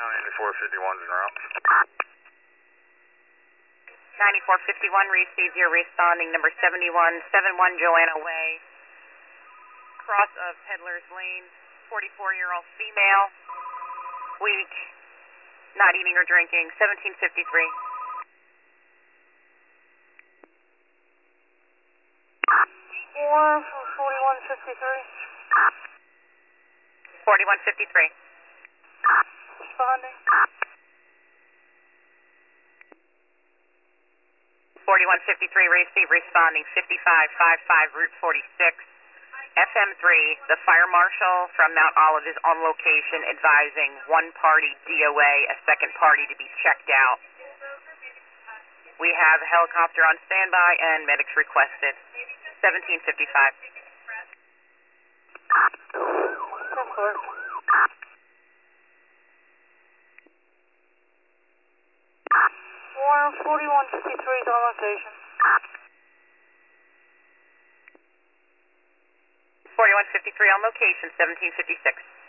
9451's en route. 9451, receive your responding number 7171 Joanna Way. Cross of Peddler's Lane, 44-year-old female, weak, not eating or drinking, 1753. 4 from 4153. 4153. Responding. 4153, receive responding 5555 Route 46. FM3, the fire marshal from Mount Olive is on location advising one party DOA, a second party to be checked out. We have a helicopter on standby and medics requested. 1755. 4153 is on location. 4153 on location, 1756.